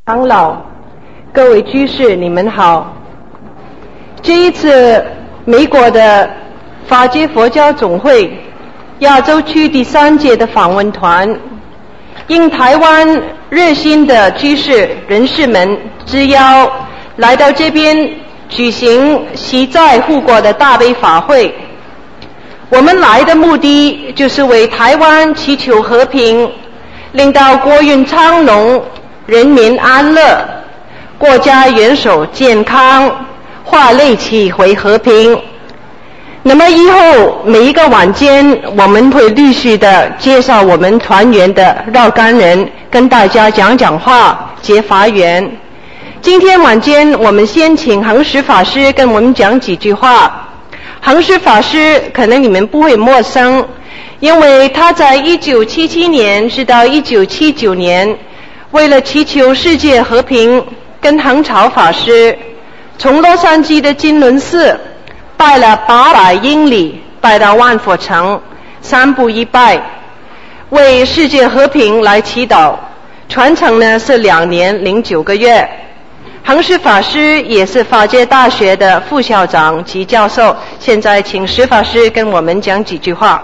长老，各位居士，你们好。这一次美国的法界佛教总会亚洲区第3届的访问团，应台湾热心的居士人士们之邀，来到这边举行习在护国的大悲法会。我们来的目的就是为台湾祈求和平，令到国运昌隆，人民安乐，国家元首健康，化戾气为和平。那么以后每一个晚间，我们会陆续的介绍我们团员的绕干人，跟大家讲讲话，结法缘。今天晚间我们先请恒实法师跟我们讲几句话。恒实法师可能你们不会陌生，因为他在1977年直到1979年，为了祈求世界和平，跟恒潮法师从洛杉矶的金轮寺拜了800英里，拜到万佛城，3步1拜，为世界和平来祈祷。传承呢是2年09个月。恒实法师也是法界大学的副校长及教授。现在请石法师跟我们讲几句话。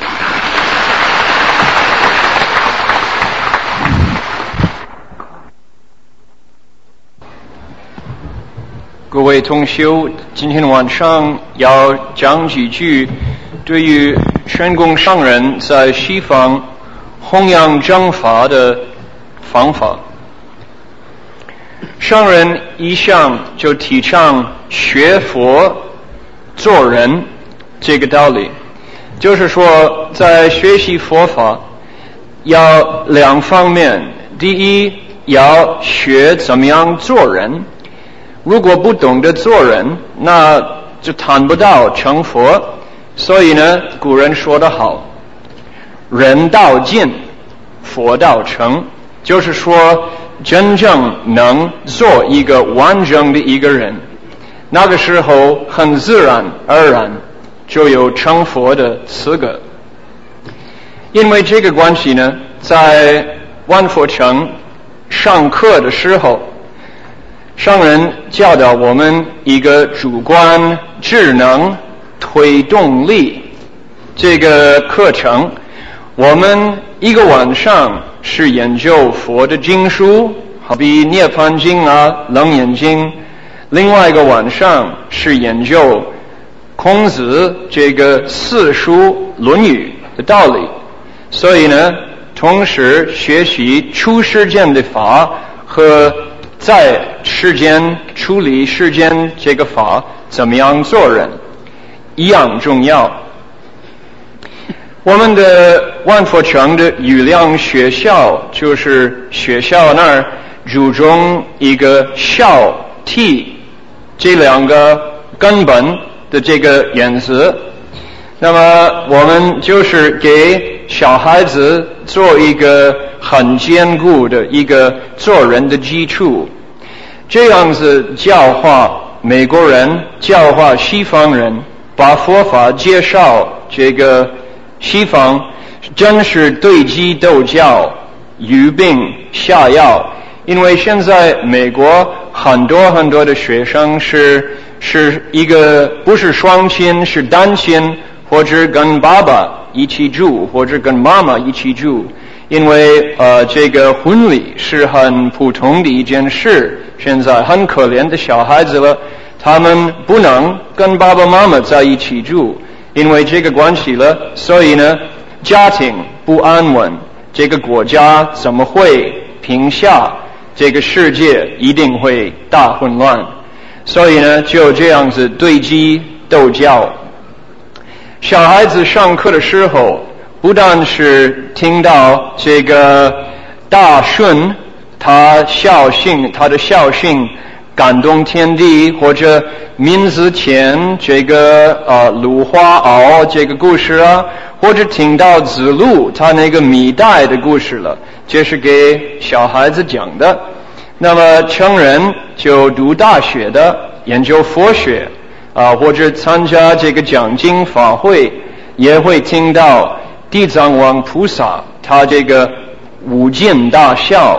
各位同修，今天晚上要讲几句对于成功上人在西方弘扬正法的方法。上人一向就提倡学佛做人这个道理，就是说在学习佛法要2方面。第一，要学怎么样做人，如果不懂得做人，那就谈不到成佛。所以呢，古人说得好，人道尽，佛道成，就是说真正能做一个完整的一个人，那个时候很自然而然就有成佛的资格。因为这个关系呢，在万佛城上课的时候，上人教导我们一个主观智能推动力这个课程。我们一个晚上是研究佛的经书，好比《涅槃经》啊、《楞严经》；另外一个晚上是研究孔子这个4书《论语》的道理。所以呢，同时学习出世间的法和在世间处理世间这个法怎么样做人一样重要。我们的万佛城的语量学校，就是学校那儿注重一个孝悌这2个根本的这个原则。那么我们就是给小孩子做一个很坚固的一个做人的基础，这样子教化美国人，教化西方人，把佛法介绍这个西方，真是对机斗教，语病下药。因为现在美国很多的学生是一个不是双亲，是单亲，或者跟爸爸一起住，或者跟妈妈一起住。因为这个婚礼是很普通的一件事，现在很可怜的小孩子了，他们不能跟爸爸妈妈在一起住，因为这个关系了，所以呢，家庭不安稳，这个国家怎么会平下？这个世界一定会大混乱。所以呢，就这样子对机斗教。小孩子上课的时候，不但是听到这个大顺他的孝训感动天地，或者名字前这个鲁花袄这个故事啊，或者听到子路他那个米袋的故事了，这是给小孩子讲的。那么成人就读大学的，研究佛学或者参加这个讲经法会，也会听到地藏王菩萨他这个5尽大孝，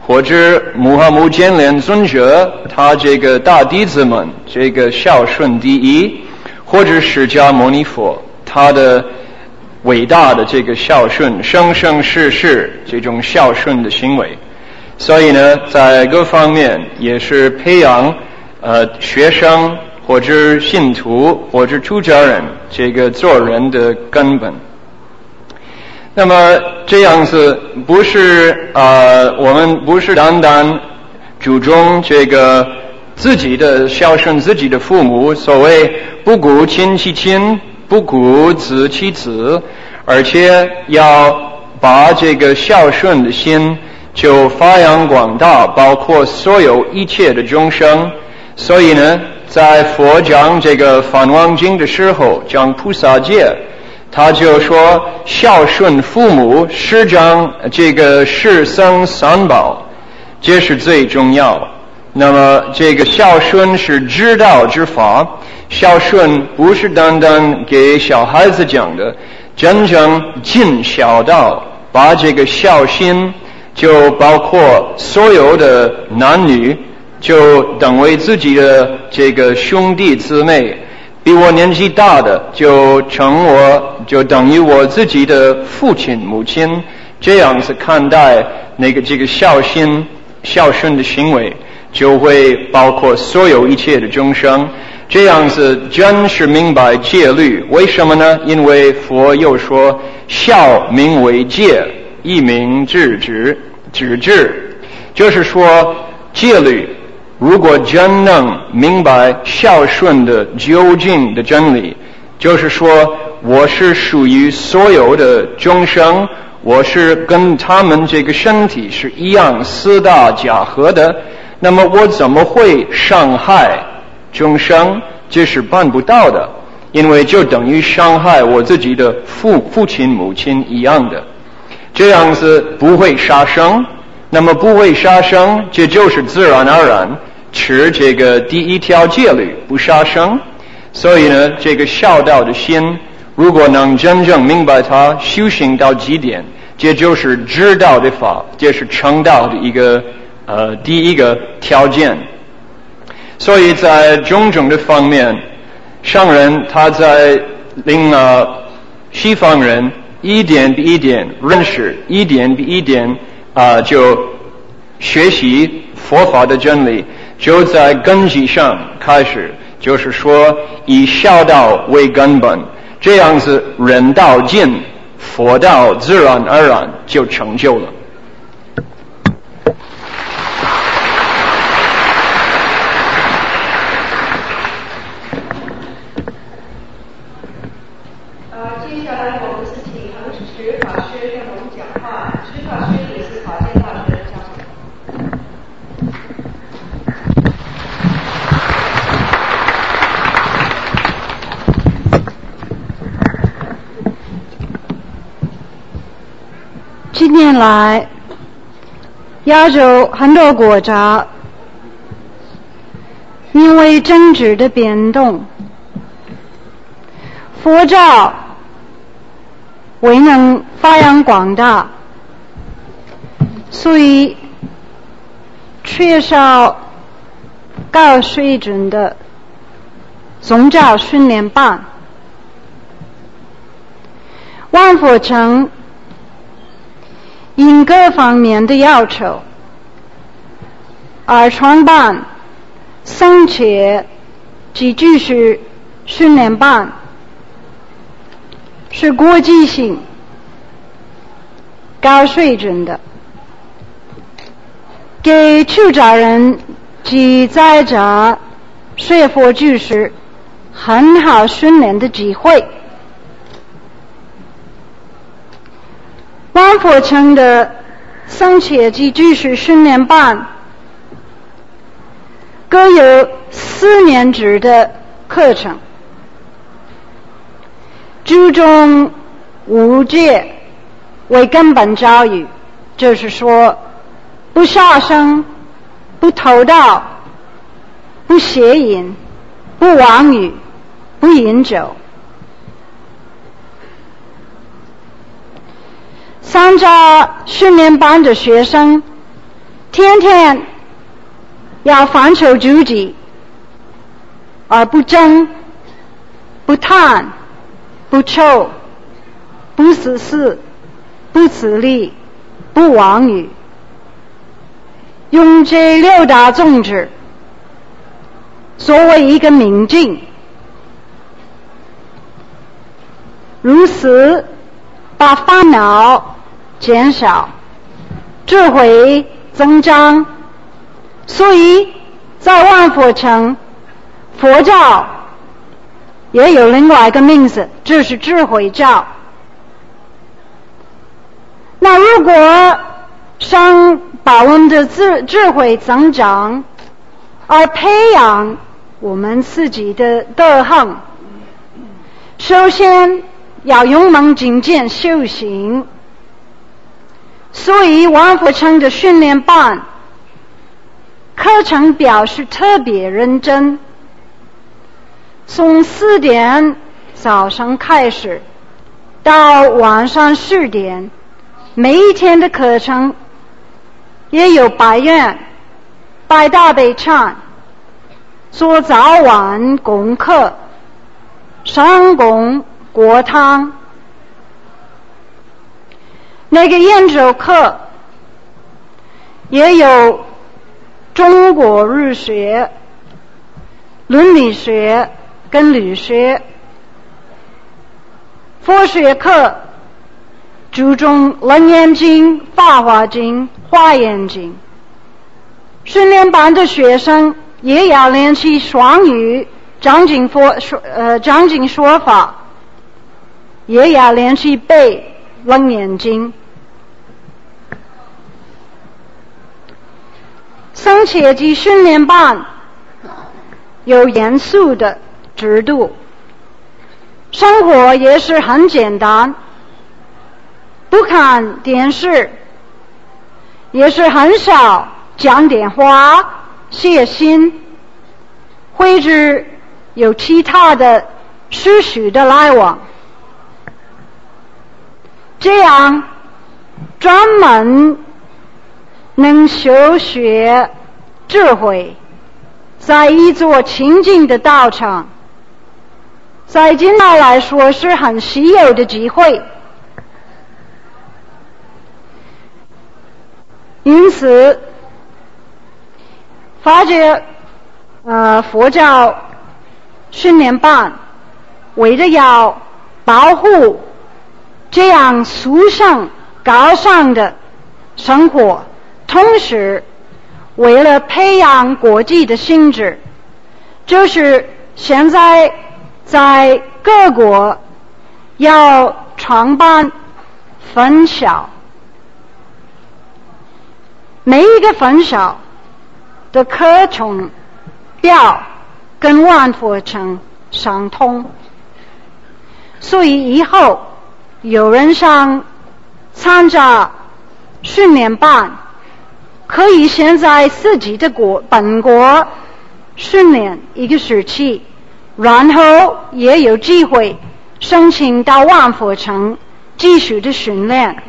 或者穆罕默建连尊者他这个大弟子们这个孝顺第一，或者释迦牟尼佛他的伟大的这个孝顺，生生世世这种孝顺的行为。所以呢，在各方面也是培养学生或者信徒或者出家人这个做人的根本。那么这样子不是我们不是单单注重这个自己的孝顺自己的父母，所谓不顾亲其亲，不顾子其子，而且要把这个孝顺的心就发扬光大，包括所有一切的众生。所以呢，在佛讲这个梵网经的时候，讲菩萨戒，他就说孝顺父母是讲这个世僧三宝，这是最重要。那么这个孝顺是知道之法，孝顺不是单单给小孩子讲的，真正尽孝道，把这个孝心就包括所有的男女，就等为自己的这个兄弟姊妹，比我年纪大的就等于我自己的父亲母亲，这样子看待这个孝顺的行为，就会包括所有一切的众生。这样子真是明白戒律。为什么呢？因为佛又说孝名为戒，一名止智，就是说戒律如果真能明白孝顺的究竟的真理，就是说我是属于所有的众生，我是跟他们这个身体是一样四大假合的，那么我怎么会伤害众生？这是办不到的，因为就等于伤害我自己的父亲母亲一样的。这样子不会杀生，那么不会杀生，这就是自然而然持这个第一条戒律，不杀生。所以呢，这个孝道的心如果能真正明白它，修行到极点，这就是知道的法，这是成道的一个第一个条件。所以在种种的方面，上人他在令西方人一点比一点认识，一点比一点就学习佛法的真理，就在根基上开始，就是说以孝道为根本，这样子人道尽，佛道自然而然就成就了。 接下来我们是请恒石法师跟我们讲话。石法师也是法界大学的教授。 近年来，亚洲很多国家因为政治的变动，佛教未能发扬光大，所以缺少高水准的宗教训练班。万佛城因各方面的要求而创办僧伽及居士训练班，是国际性高水准的，给出家人及在家学佛居士很好训练的机会。万佛城的僧伽及居士训练班各有4年制的课程，注重5戒为根本教育，就是说不杀生，不偷盗，不邪淫，不妄语，不饮酒。参加训练班的学生天天要反求诸己，而不争、不贪、不臭、不私事、不自利、不妄语，用这6大宗旨作为一个明镜，如此把烦恼减少，智慧增长。所以在万佛城，佛教也有另外一个名字，就是智慧教。那如果想把我们的智慧增长，而培养我们自己的德行，首先要勇猛精进修行。所以万佛城的训练班课程表是特别认真，从4点早上开始到晚上10点，每一天的课程也有拜愿、拜大悲忏、做早晚功课、上供国汤。那个研究课也有中国儒学、伦理学跟律学。佛学课注重楞严经、法华经、华严经。训练班的学生也要练习双语、讲经说法，也要练习背楞严经。僧切及训练班有严肃的制度，生活也是很简单，不看电视，也是很少讲电话、写信，或者有其他的世俗的来往。这样专门能修学智慧，在一座清净的道场，在今天来说是很稀有的机会。因此发觉佛教训练班为了要保护这样殊胜高尚的生活，同时为了培养国际的性质，就是现在在各国要创办分校，每一个分校的课程表跟万佛城相通，所以以后有人想参加训练班，可以先在自己的本国训练一个时期，然后也有机会申请到万佛城继续的训练。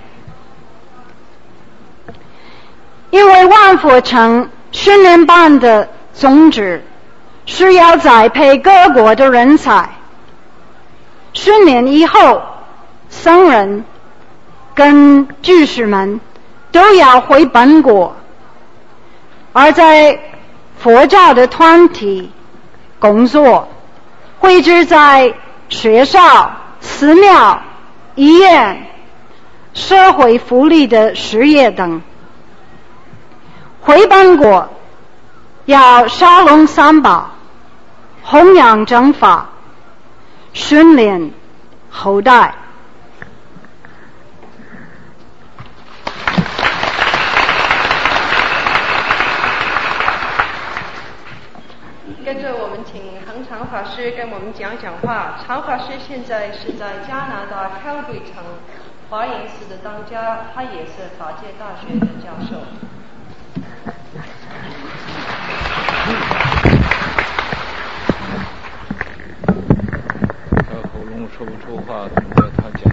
因为万佛城训练班的宗旨是要栽培各国的人才，训练以后僧人跟居士们都要回本国，而在佛教的团体工作，或者在学校、寺庙、医院、社会福利的事业等。回本国要沙龙三宝，弘扬正法，训练后代。 跟着我们请恒常法师跟我们讲话。常法师现在是在加拿大 Calgary 城华严寺的当家，他也是法界大学的教授。 喉咙说不出话，等着他讲。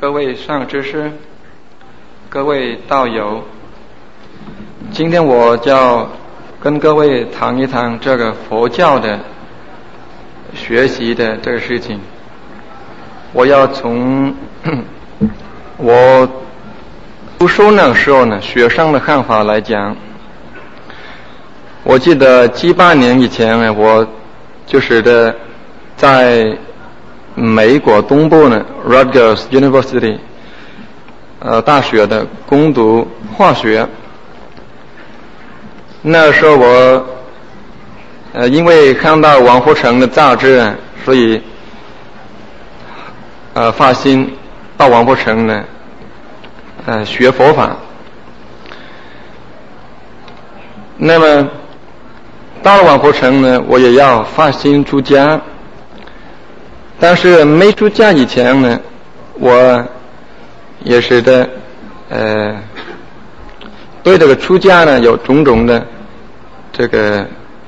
各位上知识，各位道友，今天我就要跟各位谈一谈这个佛教的学习的这个事情。我要从我读书那个时候呢，学生的看法来讲。我记得7、8年以前呢，我就是在美国东部呢 Rutgers University 大学的攻读化学。那时候我因为看到王福成的杂志，所以发心到王福成呢学佛法。那么到了王福成呢，我也要发心出家。但是没出家以前呢，我也是对这个出家呢有种种的这个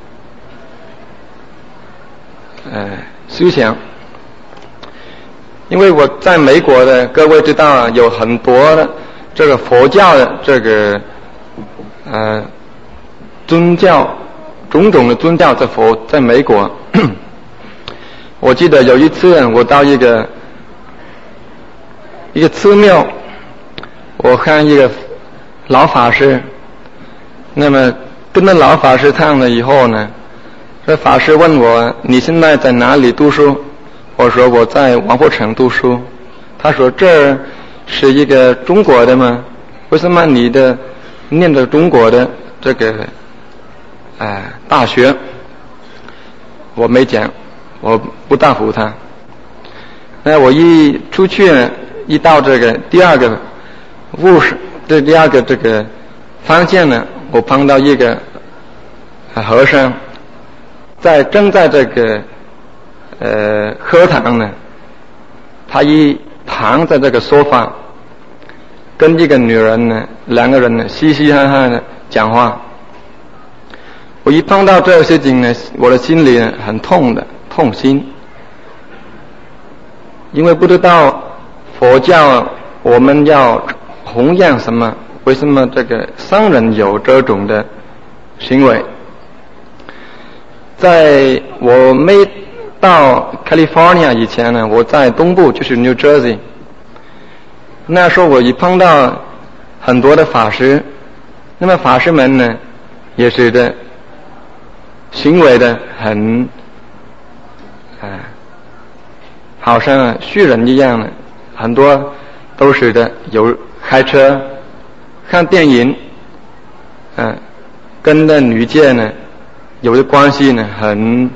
思想。因为我在美国的，各位知道有很多的这个佛教的这个宗教，种种的宗教在美国。我记得有一次我到一个寺庙，我看一个老法师，那么跟着老法师谈了以后呢，这法师问我，你现在在哪里读书？我说我在王福成读书。他说这是一个中国的吗？为什么你念着中国的这个大学？我没讲，我不答复他。那我一出去呢，一到这个第二个这个方向呢，我碰到一个和尚，正在这个课堂呢，他一躺在这个沙发，跟一个女人呢，两个人呢嘻嘻哈哈的讲话。我一碰到这个事情呢，我的心里呢很痛心，因为不知道佛教我们要弘扬什么，为什么这个商人有这种的行为。在我没到 California 以前呢，我在东部，就是 New Jersey。那时候我一碰到很多的法师，那么法师们呢，也是行为很好像虚人一样的，很多都是有开车、看电影，跟女界呢有的关系呢很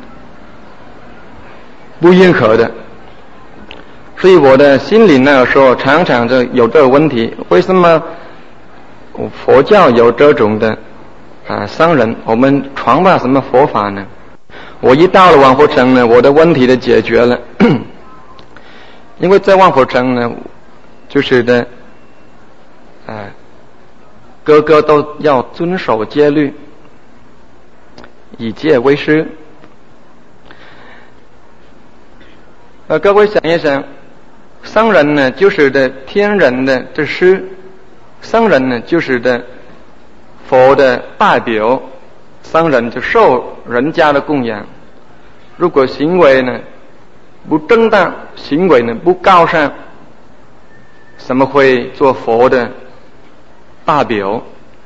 不认可的。所以我的心里那个时候常常有这个问题，为什么佛教有这种的商人，我们传播什么佛法呢？我一到了王福成呢，我的问题解决了。因为在王福成呢，就是个个都要遵守戒律，以戒为师。各位想一想，商人呢就是天人的师，商人呢就是佛的代表，商人就受人家的供养。如果行为呢不正当，行为呢不高尚，怎么会做佛的代表？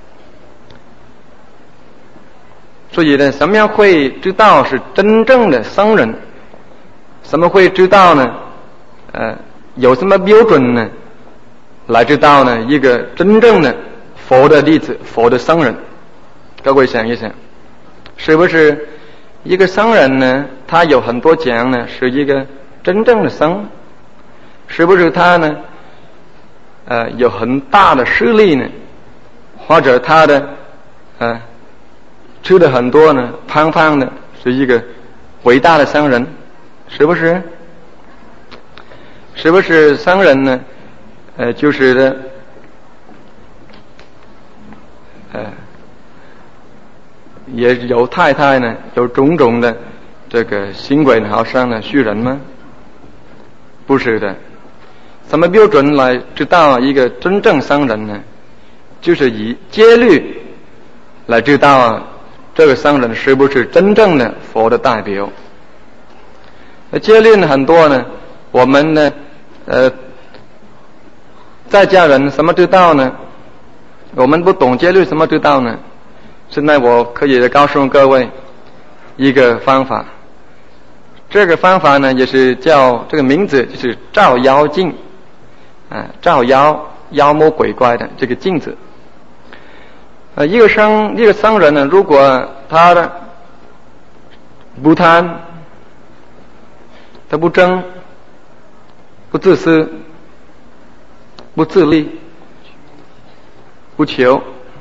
所以呢，怎么样会知道是真正的商人？怎么会知道呢？有什么标准呢？来知道呢一个真正的佛的例子，佛的商人？各位想一想，是不是一个商人呢，他有很多奖呢，是一个真正的商？是不是他呢有很大的势力呢？或者他吃的很多呢，胖胖的，是一个伟大的商人？是不是？是不是商人呢就是也有太太呢，有种种的这个行为呢，好像呢虚人吗？不是的。 什么标准来知道一个真正僧人呢？就是以戒律来知道这个僧人是不是真正的佛的代表。戒律呢很多呢，我们呢在家人怎么知道呢？我们不懂戒律怎么知道呢？现在我可以告诉各位一个方法，这个方法呢也是叫这个名字就是照妖镜照妖魔鬼怪的这个镜子。一个僧人呢，如果他的不贪，他不争，不自私，不自利，不求，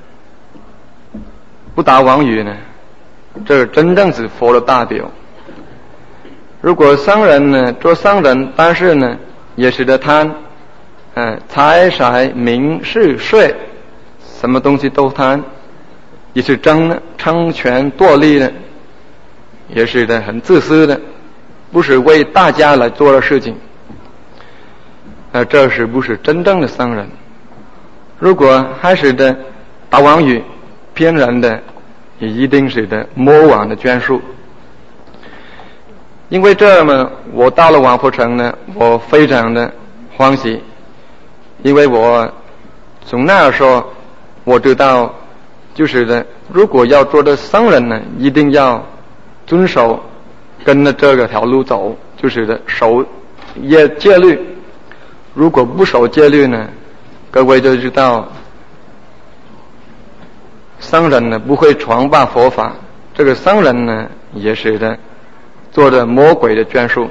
不打妄语呢，这个真正是佛的代表。如果僧人呢做僧人，但是呢也是的贪，财色名食睡，什么东西都贪，也是争权夺利的，也是的很自私的，不是为大家来做的事情。这是不是真正的僧人？如果还是的打妄语骗人的，也一定是的魔王的眷属。因为这么我到了王佛城呢，我非常的欢喜，因为我从那时候我知道，就是的如果要做的僧人呢，一定要遵守跟着这个条路走，就是的守戒律。如果不守戒律呢，各位就知道僧人呢不会传播佛法，这个僧人呢也是的做着魔鬼的眷属。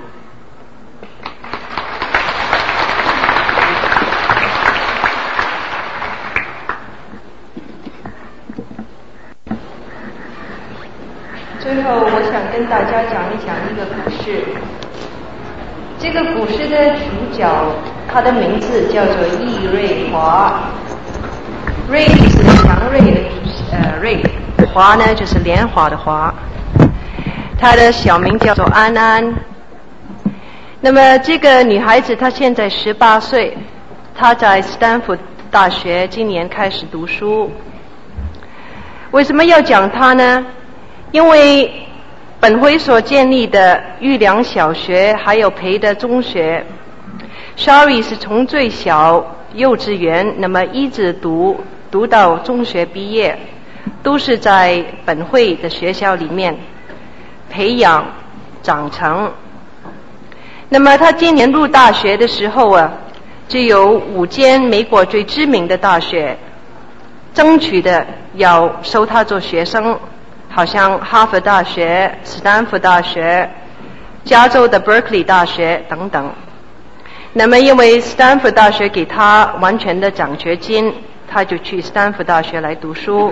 最后我想跟大家讲一讲一个故事。这个故事的主角他的名字叫做易瑞华，瑞是祥瑞的瑞，华呢就是莲花的华，她的小名叫做安安。那么这个女孩子她现在18岁，她在斯坦福大学今年开始读书。为什么要讲她呢？因为本会所建立的玉良小学还有培德中学， Shari 是从最小幼稚园那么一直读到中学毕业，都是在本会的学校里面培养长成。那么他今年入大学的时候就有5间美国最知名的大学争取的要收他做学生，好像哈佛大学、斯坦福大学、加州的 Berkeley 大学等等。那么因为斯坦福大学给他完全的奖学金，他就去斯坦福大学来读书。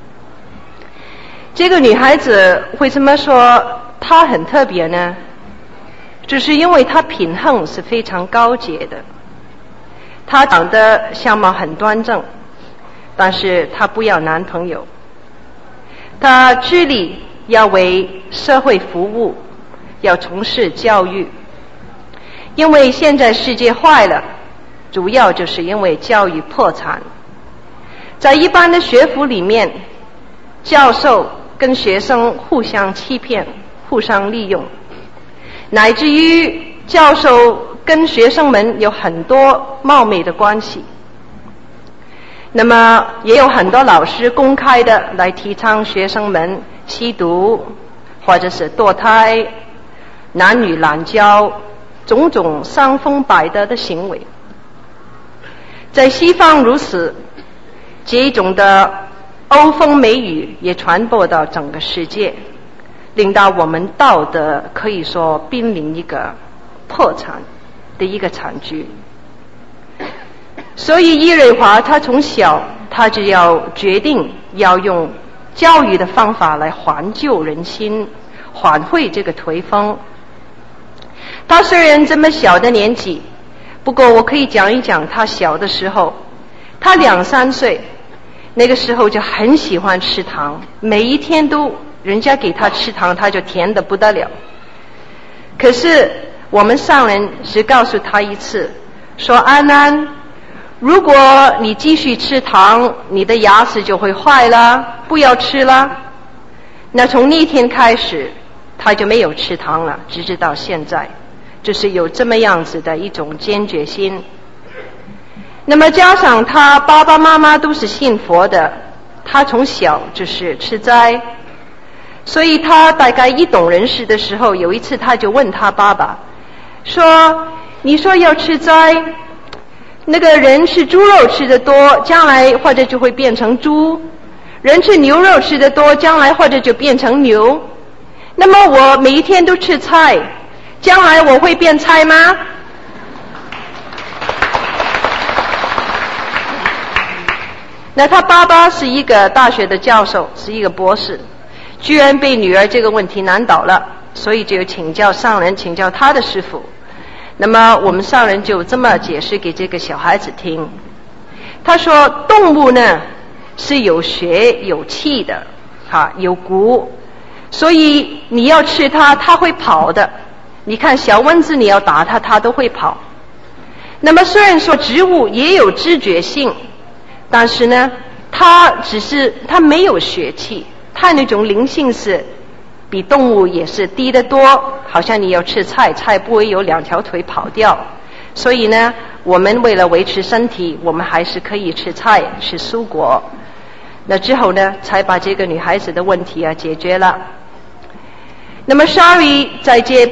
这个女孩子为什么说她很特别呢？就是因为她品行是非常高洁的。她长得相貌很端正，但是她不要男朋友。她致力要为社会服务，要从事教育。因为现在世界坏了，主要就是因为教育破产。在一般的学府里面，教授跟学生互相欺骗，互相利用，乃至于教授跟学生们有很多冒昧的关系。那么也有很多老师公开的来提倡学生们吸毒，或者是堕胎、男女滥交，种种伤风败德的行为。在西方如此，这种的欧风美雨也传播到整个世界，令到我们道德可以说濒临一个破产的一个惨局。所以易瑞华他从小他就要决定要用教育的方法来挽救人心，挽回这个颓风。他虽然这么小的年纪，不过我可以讲一讲他小的时候。他2、3岁，那个时候就很喜欢吃糖，每一天都人家给他吃糖，他就甜得不得了。可是我们上人是告诉他一次， 说安安，如果你继续吃糖，你的牙齿就会坏了，不要吃了。那从那天开始，他就没有吃糖了，直至到现在，就是有这么样子的一种坚决心。那么加上他爸爸妈妈都是信佛的，他从小就是吃斋，所以他大概一懂人事的时候，有一次他就问他爸爸说，你说要吃斋，那个人吃猪肉吃得多，将来或者就会变成猪，人吃牛肉吃得多，将来或者就变成牛，那么我每一天都吃菜，将来我会变菜吗？那他爸爸是一个大学的教授，是一个博士，居然被女儿这个问题难倒了，所以就请教上人，请教他的师父。那么我们上人就这么解释给这个小孩子听，他说动物呢是有血有气的，有骨，所以你要吃它，它会跑的。你看小蚊子，你要打它，它都会跑。那么虽然说植物也有知觉性，但是呢，它没有血气，它那种灵性是比动物也是低得多。好像你要吃菜，菜不会有2条腿跑掉。所以呢，我们为了维持身体，我们还是可以吃菜吃蔬果。那之后呢，才把这个女孩子的问题解决了。那么 Shari 在这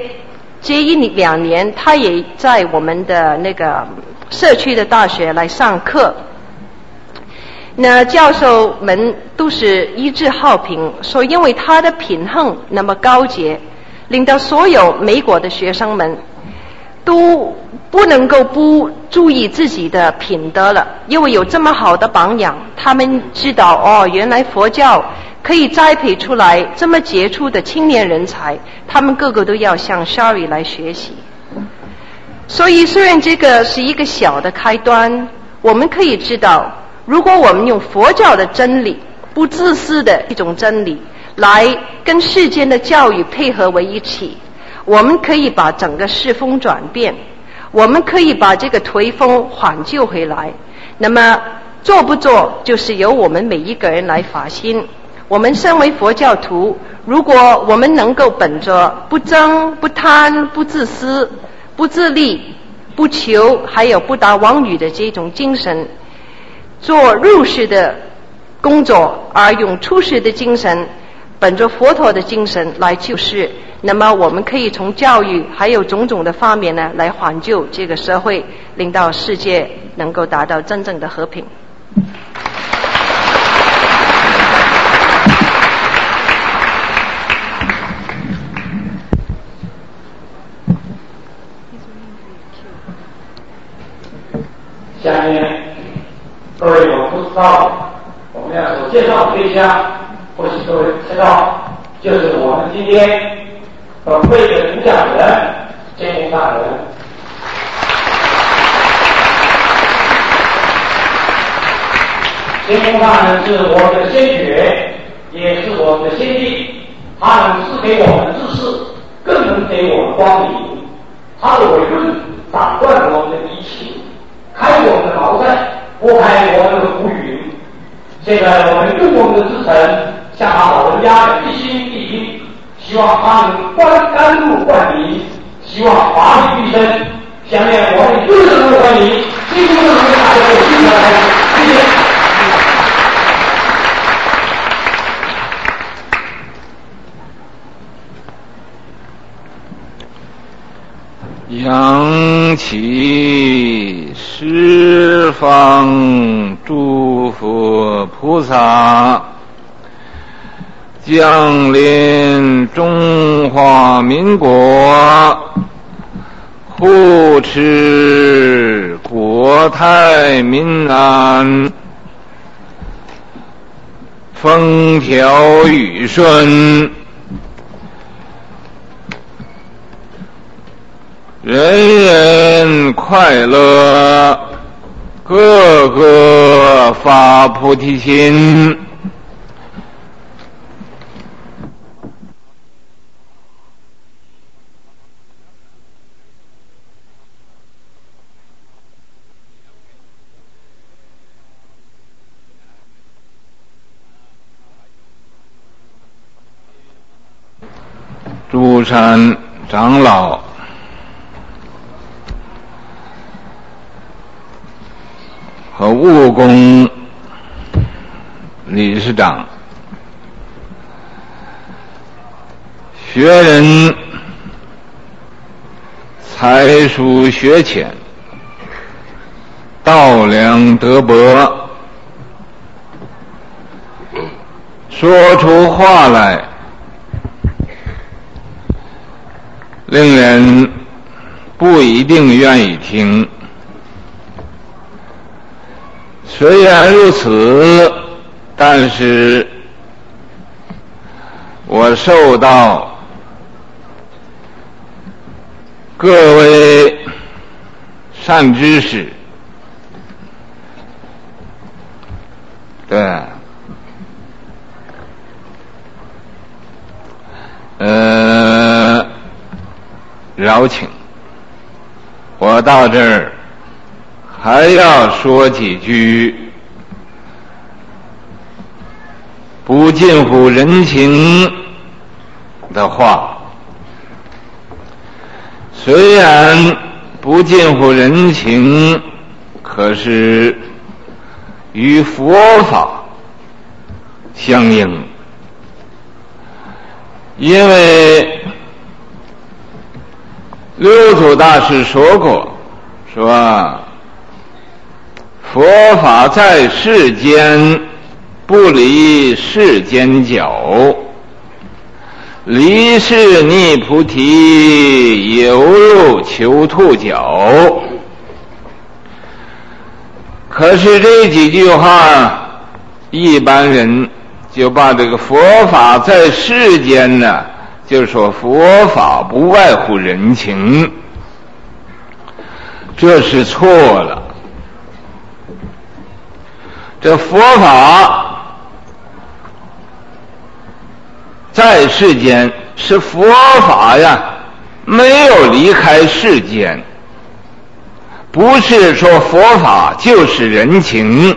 1-2年，她也在我们的那个社区的大学来上课。那教授们都是一致好评，说因为他的品行那么高洁，令到所有美国的学生们都不能够不注意自己的品德了，因为有这么好的榜样，他们知道原来佛教可以栽培出来这么杰出的青年人才，他们个个都要向 Shari 来学习。所以虽然这个是一个小的开端，我们可以知道，如果我们用佛教的真理，不自私的一种真理，来跟世间的教育配合为一起，我们可以把整个世风转变，我们可以把这个颓风缓救回来。那么做不做，就是由我们每一个人来发心。我们身为佛教徒，如果我们能够本着不争、不贪、不自私、不自利、不求，还有不打妄语的这种精神，做入世的工作，而用出世的精神，本着佛陀的精神来救世，那么我们可以从教育还有种种的方面呢，来挽救这个社会，令到世界能够达到真正的和平。 下面各位有不知道，我们要所介绍的对象，或许各位知道，就是我们今天本会的主讲人监工大人。监工大人是我们的先觉，也是我们的先帝，他能赐给我们知识，更能给我们光明。他的伟论打断我们的敌情，开我们的毛塞，拨开我们的浮云。现在我们用我们的至诚向他老人家一心一意，希望他能甘露灌顶，希望法力毕生。下面我们热烈的欢迎新中国大学的新来宾，谢谢。 扬起十方诸佛菩萨，降临中华民国，护持国泰民安，风调雨顺，人人快乐，个个发菩提心。 福山长老、和务工理事长、学人才疏学浅，道良德薄，说出话来令人不一定愿意听。虽然如此，但是我受到各位善知识的邀请，我到这儿还要说几句不近乎人情的话。虽然不近乎人情，可是与佛法相应。因为六祖大师说过，说佛法在世间，不离世间角，离世逆菩提，犹如囚兔角。可是这几句话，一般人就把这个佛法在世间呢，就说佛法不外乎人情，这是错了。这佛法在世间是佛法呀，没有离开世间，不是说佛法就是人情。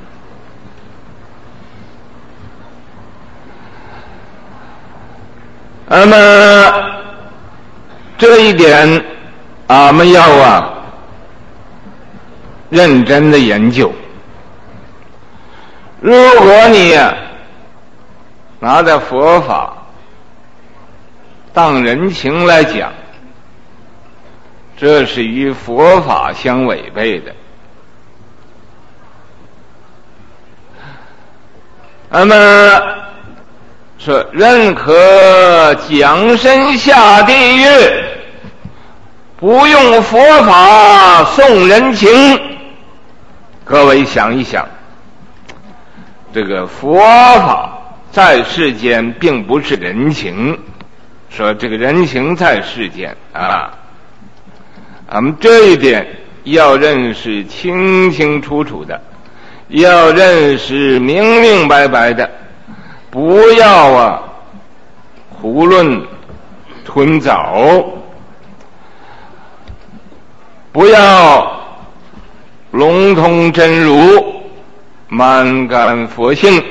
那么这一点俺们要认真的研究。如果你拿着佛法当人情来讲，这是与佛法相违背的。那么说任可将身下地狱，不用佛法送人情。各位想一想，这个佛法在世间并不是人情，说这个人情在世间俺们这一点要认识清清楚楚的，要认识明明白白的，不要囫囵吞枣，不要笼统真如，满感佛性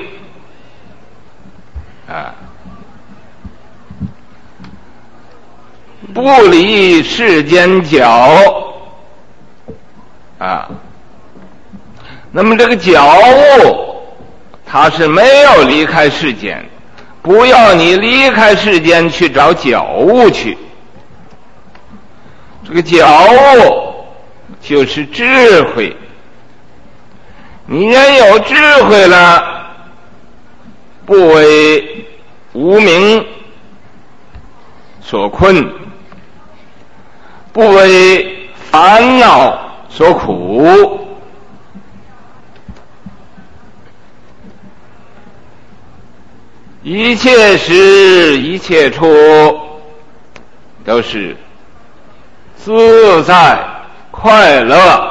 不离世间角那么这个觉悟它是没有离开世间，不要你离开世间去找觉悟去。这个觉悟就是智慧，你人有智慧了，不为无明所困，不为烦恼所苦，一切时一切处都是自在快乐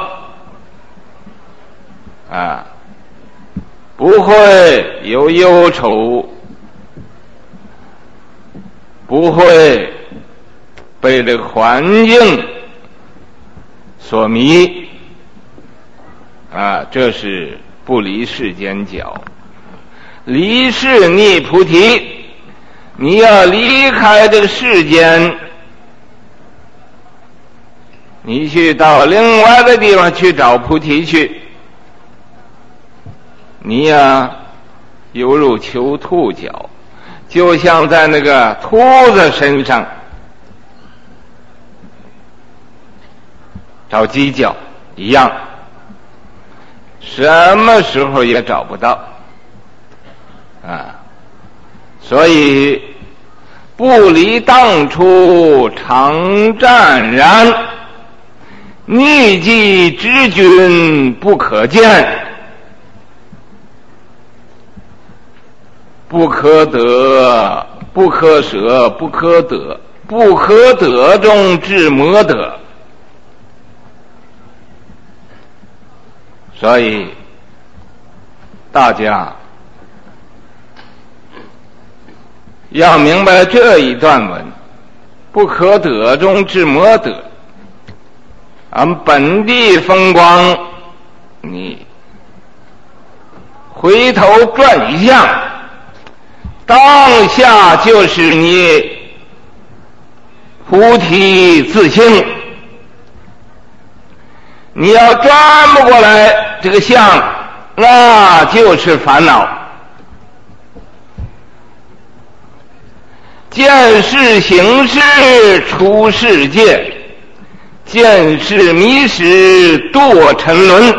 不会有忧愁，不会被这个环境所迷这是不离世间角。离世逆菩提， 你要离开这个世间，你去到另外的地方去找菩提去，你呀犹如求兔角，就像在那个兔子身上找犄角一样，什么时候也找不到啊！所以不离当初常湛然，逆迹之君不可见，不可得，不可舍，不可得，不可得中至魔得。所以大家要明白这一段文，不可得中至魔得。俺本地风光，你回头转向，当下就是你菩提自性。你要转不过来这个相，那就是烦恼。见识行识出世界，见识迷失堕沉沦。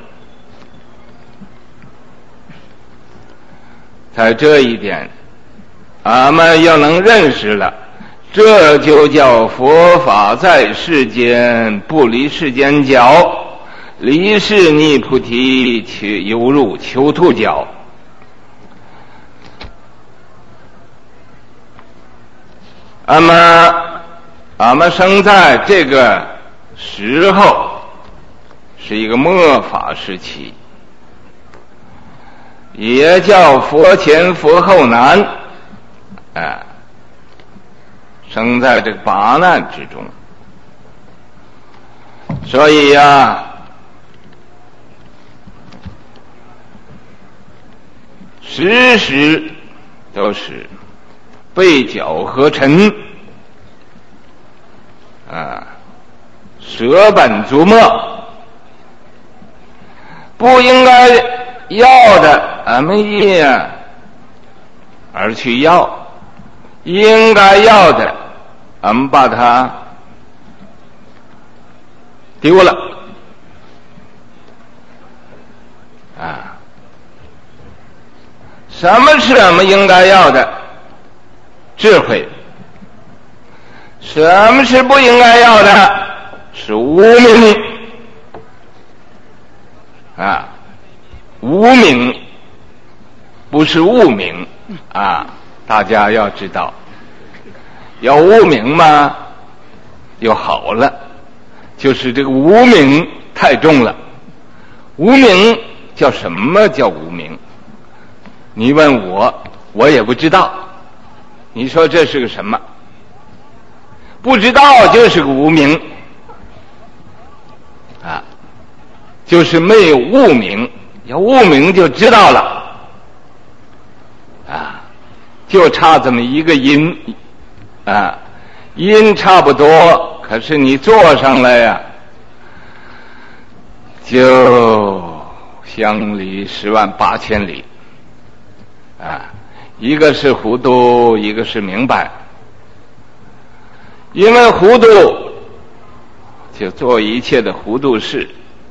在这一点俺们要能认识了，这就叫佛法在世间，不离世间角，离世逆菩提，却犹如囚兔角。俺们生在这个时候是一个末法时期，也叫佛前佛后难，生在这个八难之中。所以呀，时时都是被搅和尘，舍本逐末，不应该要的俺们也而去要，应该要的俺们把它丢了什么是俺们应该要的？智慧。什么是不应该要的？是无明无明不是物明大家要知道，要物明嘛又好了，就是这个无明太重了。无明叫什么叫无明？你问我也不知道。你说这是个什么？不知道就是个无明就是没有悟明。要悟明就知道了就差这么一个音音差不多，可是你做上来呀就相离108000里一个是糊涂，一个是明白。因为糊涂就做一切的糊涂事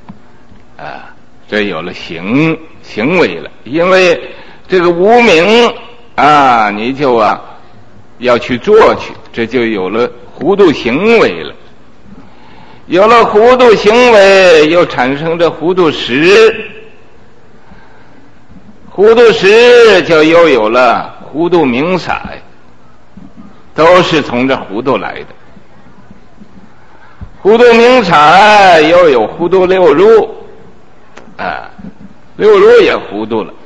这有了行为了。因为这个无明你就要去做去，这就有了糊涂行为了。有了糊涂行为，又产生着糊涂识，糊涂识就又有了糊涂明色，都是从这糊涂来的。糊涂明色又有糊涂六入六入也糊涂了。